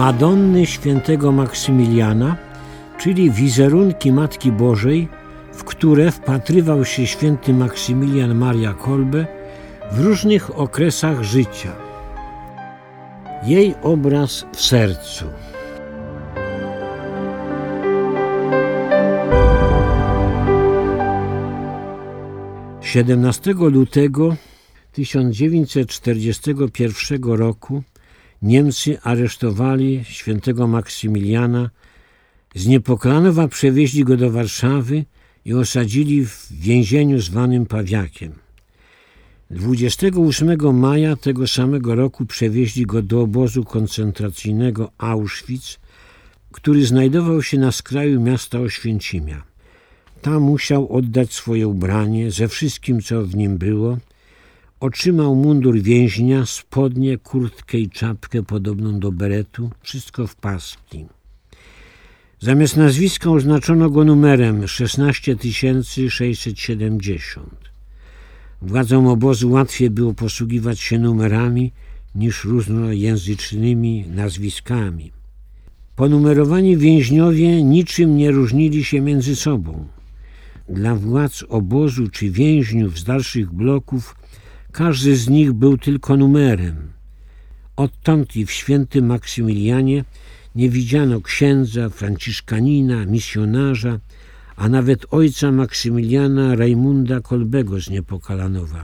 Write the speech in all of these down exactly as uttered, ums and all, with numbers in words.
Madonny świętego Maksymiliana, czyli wizerunki Matki Bożej, w które wpatrywał się święty Maksymilian Maria Kolbe w różnych okresach życia. Jej obraz w sercu. siedemnastego lutego tysiąc dziewięćset czterdziestego pierwszego roku Niemcy aresztowali świętego Maksymiliana, z Niepokalanowa przewieźli go do Warszawy i osadzili w więzieniu zwanym Pawiakiem. dwudziestego ósmego maja tego samego roku przewieźli go do obozu koncentracyjnego Auschwitz, który znajdował się na skraju miasta Oświęcimia. Tam musiał oddać swoje ubranie ze wszystkim, co w nim było. Otrzymał mundur więźnia, spodnie, kurtkę i czapkę podobną do beretu, wszystko w paski. Zamiast nazwiska oznaczono go numerem szesnaście tysięcy sześćset siedemdziesiąt. Władzom obozu łatwiej było posługiwać się numerami niż różnojęzycznymi nazwiskami. Ponumerowani więźniowie niczym nie różnili się między sobą. Dla władz obozu czy więźniów z dalszych bloków każdy z nich był tylko numerem. Odtąd i w świętym Maksymilianie nie widziano księdza, franciszkanina, misjonarza, a nawet ojca Maksymiliana Rajmunda Kolbego z Niepokalanowa.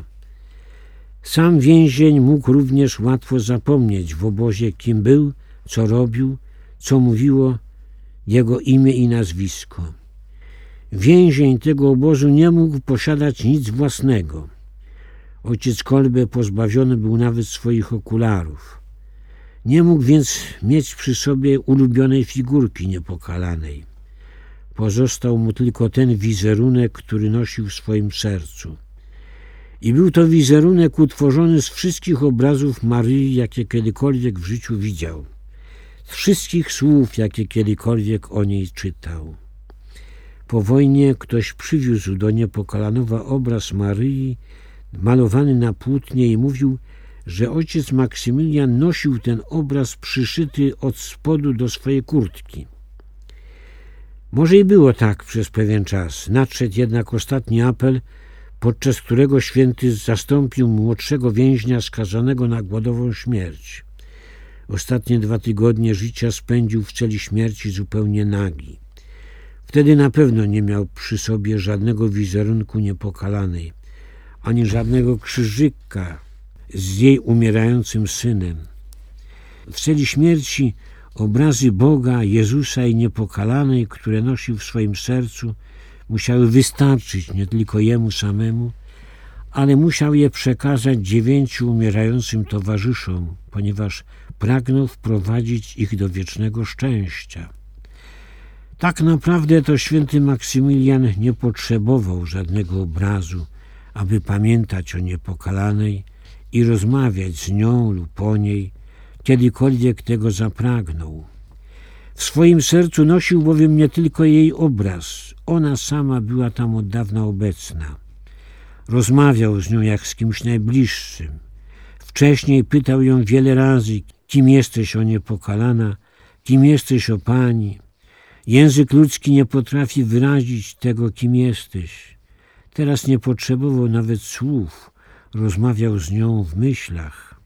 Sam więzień mógł również łatwo zapomnieć w obozie, kim był, co robił, co mówiło jego imię i nazwisko. Więzień tego obozu nie mógł posiadać nic własnego. Ojciec Kolbe pozbawiony był nawet swoich okularów. Nie mógł więc mieć przy sobie ulubionej figurki Niepokalanej. Pozostał mu tylko ten wizerunek, który nosił w swoim sercu. I był to wizerunek utworzony z wszystkich obrazów Maryi, jakie kiedykolwiek w życiu widział. Z wszystkich słów, jakie kiedykolwiek o niej czytał. Po wojnie ktoś przywiózł do Niepokalanowa obraz Maryi malowany na płótnie i mówił, że ojciec Maksymilian nosił ten obraz przyszyty od spodu do swojej kurtki. Może i było tak przez pewien czas. Nadszedł jednak ostatni apel, podczas którego święty zastąpił młodszego więźnia skazanego na głodową śmierć. Ostatnie dwa tygodnie życia spędził w celi śmierci zupełnie nagi. Wtedy na pewno nie miał przy sobie żadnego wizerunku Niepokalanej, ani żadnego krzyżyka z jej umierającym synem. W celi śmierci obrazy Boga, Jezusa i Niepokalanej, które nosił w swoim sercu, musiały wystarczyć nie tylko jemu samemu, ale musiał je przekazać dziewięciu umierającym towarzyszom, ponieważ pragnął wprowadzić ich do wiecznego szczęścia. Tak naprawdę to święty Maksymilian nie potrzebował żadnego obrazu, aby pamiętać o Niepokalanej i rozmawiać z nią lub o niej, kiedykolwiek tego zapragnął. W swoim sercu nosił bowiem nie tylko jej obraz, ona sama była tam od dawna obecna. Rozmawiał z nią jak z kimś najbliższym. Wcześniej pytał ją wiele razy, kim jesteś, o Niepokalana, kim jesteś, o Pani. Język ludzki nie potrafi wyrazić tego, kim jesteś. Teraz nie potrzebował nawet słów, rozmawiał z nią w myślach.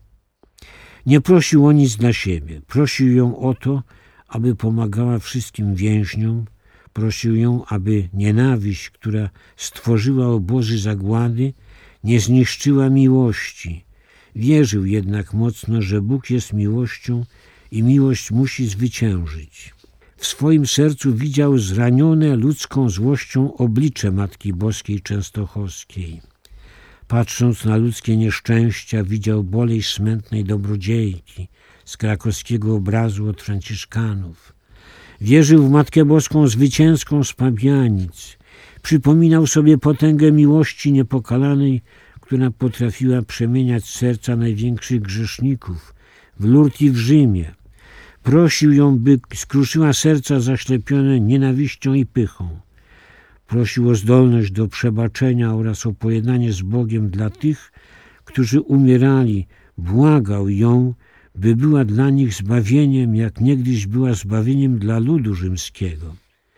Nie prosił o nic dla siebie, prosił ją o to, aby pomagała wszystkim więźniom, prosił ją, aby nienawiść, która stworzyła obozy zagłady, nie zniszczyła miłości. Wierzył jednak mocno, że Bóg jest miłością i miłość musi zwyciężyć. W swoim sercu widział zranione ludzką złością oblicze Matki Boskiej Częstochowskiej. Patrząc na ludzkie nieszczęścia, widział bolej smętnej dobrodziejki z krakowskiego obrazu od franciszkanów. Wierzył w Matkę Boską zwycięską z Pabianic. Przypominał sobie potęgę miłości Niepokalanej, która potrafiła przemieniać serca największych grzeszników w Lourdes i w Rzymie. Prosił ją, by skruszyła serca zaślepione nienawiścią i pychą. Prosił o zdolność do przebaczenia oraz o pojednanie z Bogiem dla tych, którzy umierali. Błagał ją, by była dla nich zbawieniem, jak niegdyś była zbawieniem dla ludu rzymskiego.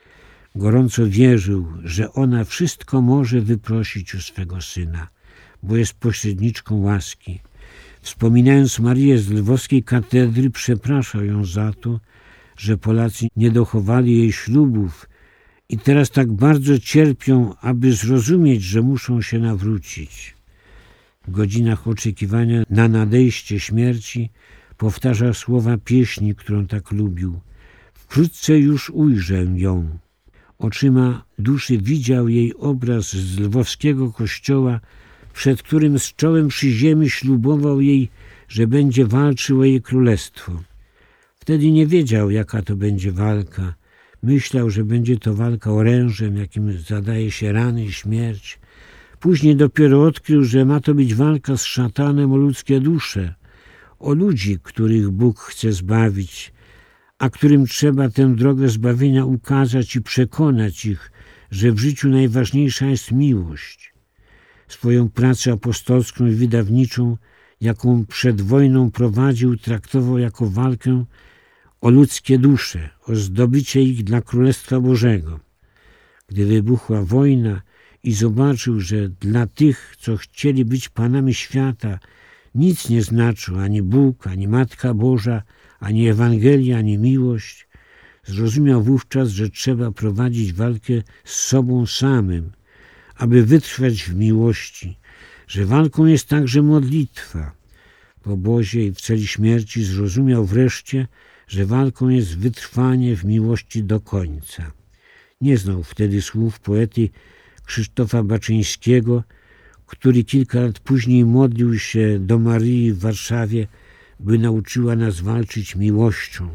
Gorąco wierzył, że ona wszystko może wyprosić u swego Syna, bo jest pośredniczką łaski. Wspominając Marię z lwowskiej katedry, przepraszał ją za to, że Polacy nie dochowali jej ślubów i teraz tak bardzo cierpią, aby zrozumieć, że muszą się nawrócić. W godzinach oczekiwania na nadejście śmierci powtarzał słowa pieśni, którą tak lubił. Wkrótce już ujrzę ją. Oczyma duszy widział jej obraz z lwowskiego kościoła, przed którym z czołem przy ziemi ślubował jej, że będzie walczył o jej królestwo. Wtedy nie wiedział, jaka to będzie walka. Myślał, że będzie to walka orężem, jakim zadaje się rany i śmierć. Później dopiero odkrył, że ma to być walka z szatanem o ludzkie dusze, o ludzi, których Bóg chce zbawić, a którym trzeba tę drogę zbawienia ukazać i przekonać ich, że w życiu najważniejsza jest miłość. Swoją pracę apostolską i wydawniczą, jaką przed wojną prowadził, traktował jako walkę o ludzkie dusze, o zdobycie ich dla Królestwa Bożego. Gdy wybuchła wojna i zobaczył, że dla tych, co chcieli być panami świata, nic nie znaczą ani Bóg, ani Matka Boża, ani Ewangelia, ani miłość, zrozumiał wówczas, że trzeba prowadzić walkę z sobą samym, aby wytrwać w miłości, że walką jest także modlitwa. Po obozie i w celi śmierci zrozumiał wreszcie, że walką jest wytrwanie w miłości do końca. Nie znał wtedy słów poety Krzysztofa Baczyńskiego, który kilka lat później modlił się do Maryi w Warszawie, by nauczyła nas walczyć miłością.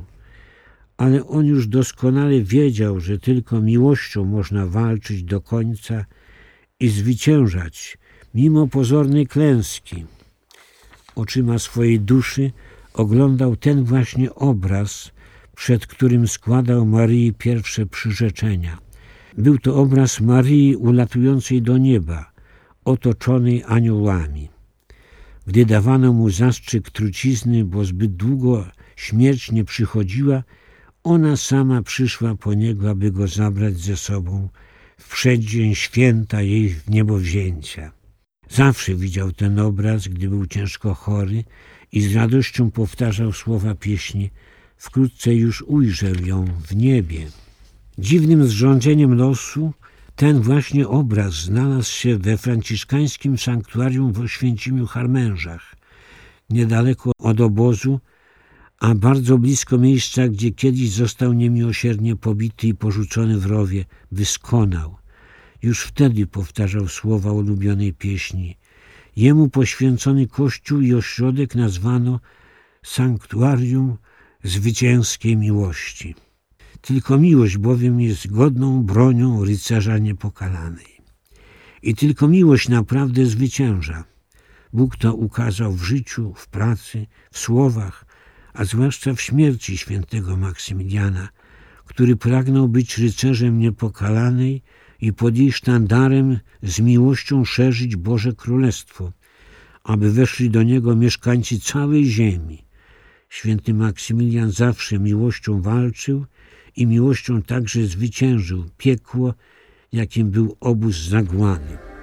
Ale on już doskonale wiedział, że tylko miłością można walczyć do końca i zwyciężać, mimo pozornej klęski. Oczyma swojej duszy oglądał ten właśnie obraz, przed którym składał Maryi pierwsze przyrzeczenia. Był to obraz Maryi ulatującej do nieba, otoczonej aniołami. Gdy dawano mu zastrzyk trucizny, bo zbyt długo śmierć nie przychodziła, ona sama przyszła po niego, aby go zabrać ze sobą w przeddzień święta jej wniebowzięcia. Zawsze widział ten obraz, gdy był ciężko chory i z radością powtarzał słowa pieśni: wkrótce już ujrzę ją w niebie. Dziwnym zrządzeniem losu ten właśnie obraz znalazł się we franciszkańskim sanktuarium w Oświęcimiu Harmężach, niedaleko od obozu, a bardzo blisko miejsca, gdzie kiedyś został niemiłosiernie pobity i porzucony w rowie, wyskonał. Już wtedy powtarzał słowa ulubionej pieśni. Jemu poświęcony kościół i ośrodek nazwano Sanktuarium Zwycięskiej Miłości. Tylko miłość bowiem jest godną bronią rycerza niepokalanej. I tylko miłość naprawdę zwycięża. Bóg to ukazał w życiu, w pracy, w słowach, a zwłaszcza w śmierci świętego Maksymiliana, który pragnął być rycerzem niepokalanej i pod jej sztandarem z miłością szerzyć Boże Królestwo, aby weszli do niego mieszkańcy całej ziemi. Święty Maksymilian zawsze miłością walczył i miłością także zwyciężył piekło, jakim był obóz zagłady.